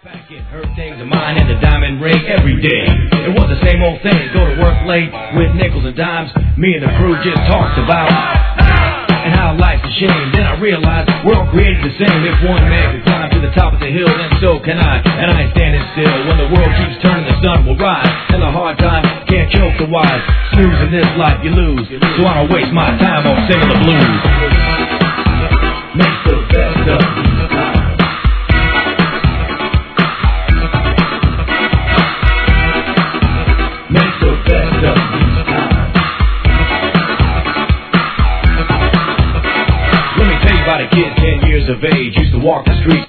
Packing her things of mine and the diamond ring every day. It was the same old thing, go to work late with nickels and dimes. Me and the crew just talked about and how life's a shame. Then I realized we're all created the same. If one man can climb to the top of the hill, then so can I. And I ain't standing still. When the world keeps turning, the sun will rise. And the hard times can't choke the wise. Snooze in this life, you lose. So I don't waste my time on singing the blues. Make the best of these times. Make the best of these times. Let me tell you about a kid 10 years of age. Used to walk the street.